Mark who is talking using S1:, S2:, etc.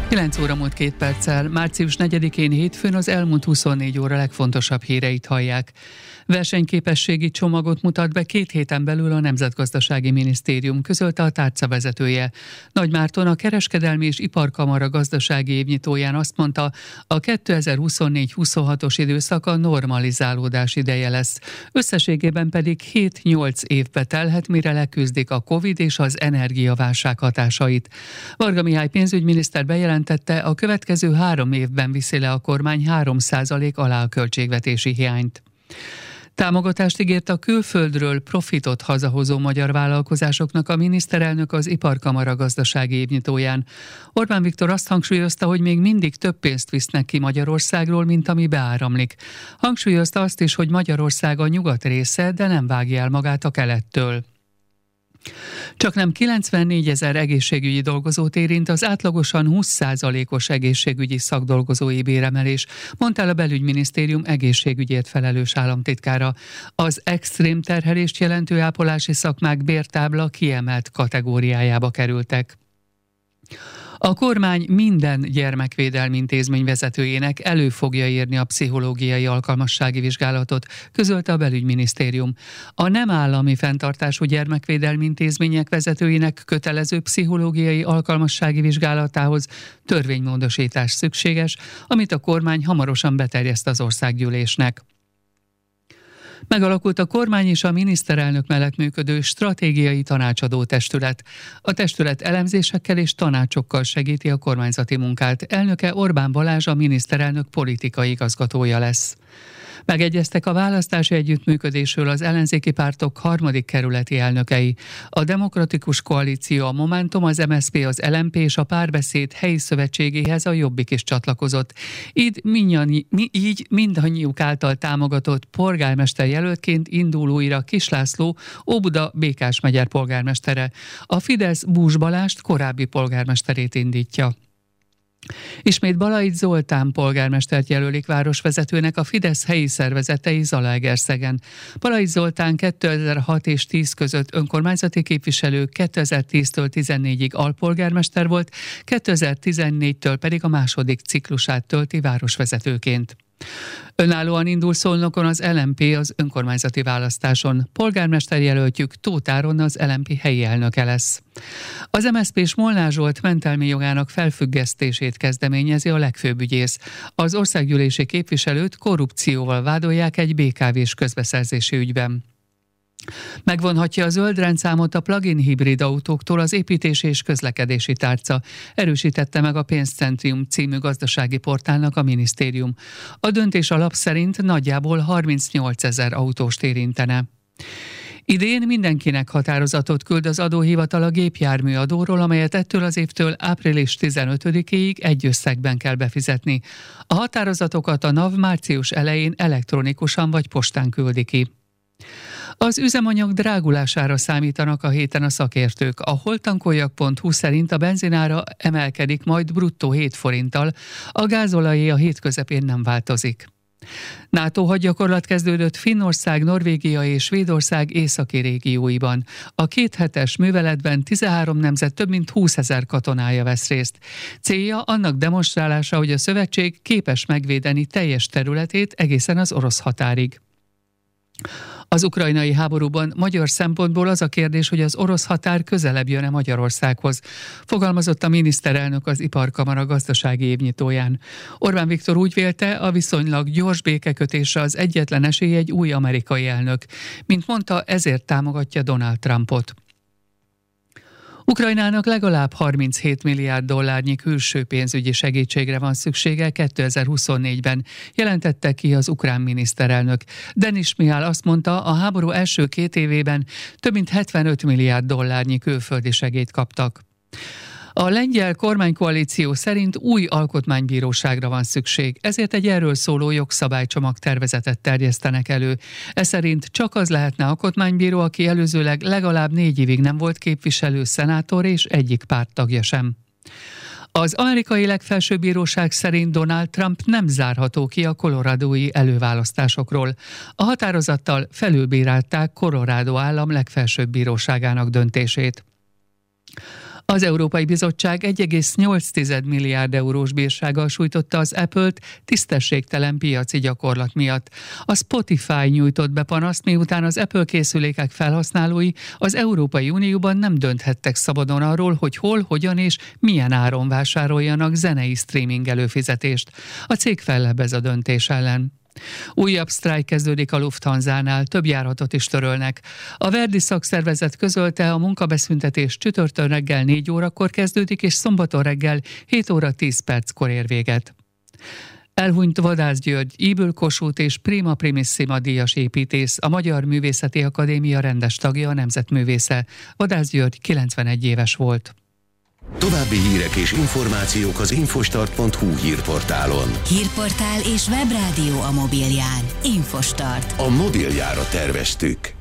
S1: 9 óra múlt 2 perccel, március 4-én hétfőn az elmúlt 24 óra legfontosabb híreit hallják. Versenyképességi csomagot mutat be 2 héten belül a Nemzetgazdasági Minisztérium, közölte a tárca vezetője. Nagy Márton, a Kereskedelmi és Iparkamara gazdasági évnyitóján azt mondta, a 2024-26-os időszak a normalizálódás ideje lesz. Összességében pedig 7-8 évbe telhet, mire leküzdik a Covid és az energiaválság hatásait. Varga Mihály pénzügyminiszter bejelentette, a következő 3 évben viszi le a kormány 3% alá a költségvetési hiányt. Támogatást ígért a külföldről profitot hazahozó magyar vállalkozásoknak a miniszterelnök az Iparkamara gazdasági évnyitóján. Orbán Viktor azt hangsúlyozta, hogy még mindig több pénzt visznek ki Magyarországról, mint ami beáramlik. Hangsúlyozta azt is, hogy Magyarország a nyugat része, de nem vágja el magát a kelettől. Csaknem 94 000 egészségügyi dolgozót érint az átlagosan 20%-os egészségügyi szakdolgozói béremelés, mondta el a Belügyminisztérium egészségügyért felelős államtitkára. Az extrém terhelést jelentő ápolási szakmák bértábla kiemelt kategóriájába kerültek. A kormány minden gyermekvédelmi intézmény vezetőjének elő fogja írni a pszichológiai alkalmassági vizsgálatot, közölte a Belügyminisztérium. A nem állami fenntartású gyermekvédelmi intézmények vezetőinek kötelező pszichológiai alkalmassági vizsgálatához törvénymódosítás szükséges, amit a kormány hamarosan beterjeszt az országgyűlésnek. Megalakult a kormány és a miniszterelnök mellett működő stratégiai tanácsadó testület. A testület elemzésekkel és tanácsokkal segíti a kormányzati munkát. Elnöke Orbán Balázs, a miniszterelnök politikai igazgatója lesz. Megegyeztek a választási együttműködésről az ellenzéki pártok 3. kerületi elnökei. A Demokratikus Koalíció, a Momentum, az MSZP, az LMP és a Párbeszéd helyi szövetségéhez a Jobbik is csatlakozott. Így mindannyiuk által támogatott polgármester jelöltként indul újra Kiss László, Óbuda Békás megyer polgármestere. A Fidesz Bús Balást, korábbi polgármesterét indítja. Ismét Balait Zoltán polgármestert jelölik városvezetőnek a Fidesz helyi szervezetei Zalaegerszegen. Balait Zoltán 2006 és 10 között önkormányzati képviselő, 2010-től 14-ig alpolgármester volt, 2014-től pedig a második ciklusát tölti városvezetőként. Önállóan indul Szolnokon az LMP az önkormányzati választáson. Polgármester jelöltjük Tóth Áron az LMP helyi elnöke lesz. Az MSZP-s Molnár Zsolt mentelmi jogának felfüggesztését kezdeményezi a legfőbb ügyész. Az országgyűlési képviselőt korrupcióval vádolják egy BKV-s közbeszerzési ügyben. Megvonhatja a zöld rendszámot a plug-in hibrid autóktól az építési és közlekedési tárca, erősítette meg a Pénzcentrium című gazdasági portálnak a minisztérium. A döntés alap szerint nagyjából 38 000 autóst érintene. Idén mindenkinek határozatot küld az adóhivatal a gépjármű adóról, amelyet ettől az évtől április 15-ig egy összegben kell befizetni. A határozatokat a NAV március elején elektronikusan vagy postán küldi ki. Az üzemanyag drágulására számítanak a héten a szakértők. A holtankoljak.hu szerint a benzinára emelkedik majd bruttó 7 forinttal, a gázolajé a hét közepén nem változik. NATO hadgyakorlat kezdődött Finnország, Norvégia és Svédország északi régióiban. A 2 hetes műveletben 13 nemzet több mint 20 000 katonája vesz részt. Célja annak demonstrálása, hogy a szövetség képes megvédeni teljes területét egészen az orosz határig. Az ukrajnai háborúban magyar szempontból az a kérdés, hogy az orosz határ közelebb jön-e Magyarországhoz, fogalmazott a miniszterelnök az Iparkamara gazdasági évnyitóján. Orbán Viktor úgy vélte, a viszonylag gyors békekötésre az egyetlen esély egy új amerikai elnök. Mint mondta, ezért támogatja Donald Trumpot. Ukrajnának legalább 37 milliárd dollárnyi külső pénzügyi segítségre van szüksége 2024-ben, jelentette ki az ukrán miniszterelnök. Denis Mihál azt mondta, a háború első 2 évében több mint 75 milliárd dollárnyi külföldi segélyt kaptak. A lengyel kormánykoalíció szerint új alkotmánybíróságra van szükség, ezért egy erről szóló jogszabálycsomag tervezetet terjesztenek elő. Ez szerint csak az lehetne alkotmánybíró, aki előzőleg legalább 4 évig nem volt képviselő, szenátor és egyik párttagja sem. Az amerikai legfelsőbb bíróság szerint Donald Trump nem zárható ki a coloradói előválasztásokról. A határozattal felülbírálták Colorado állam legfelsőbb bíróságának döntését. Az Európai Bizottság 1,8 milliárd eurós bírsággal sújtotta az Apple-t tisztességtelen piaci gyakorlat miatt. A Spotify nyújtott be panaszt, miután az Apple készülékek felhasználói az Európai Unióban nem dönthettek szabadon arról, hogy hol, hogyan és milyen áron vásároljanak zenei streaming előfizetést. A cég fellebbez a döntés ellen. Újabb sztrájk kezdődik a Lufthansa-nál, több járatot is törölnek. A Verdi szakszervezet közölte, a munkabeszüntetés csütörtön reggel 4 órakor kezdődik, és szombaton reggel 7 óra 10 perckor ér véget. Elhunyt Vadász György, Ybl Kossuth és Prima Primissima díjas építész, a Magyar Művészeti Akadémia rendes tagja, a nemzetművésze. Vadász György 91 éves volt.
S2: További hírek és információk az infostart.hu hírportálon.
S3: Hírportál és webrádió a mobilján. Infostart.
S2: A mobiljára terveztük.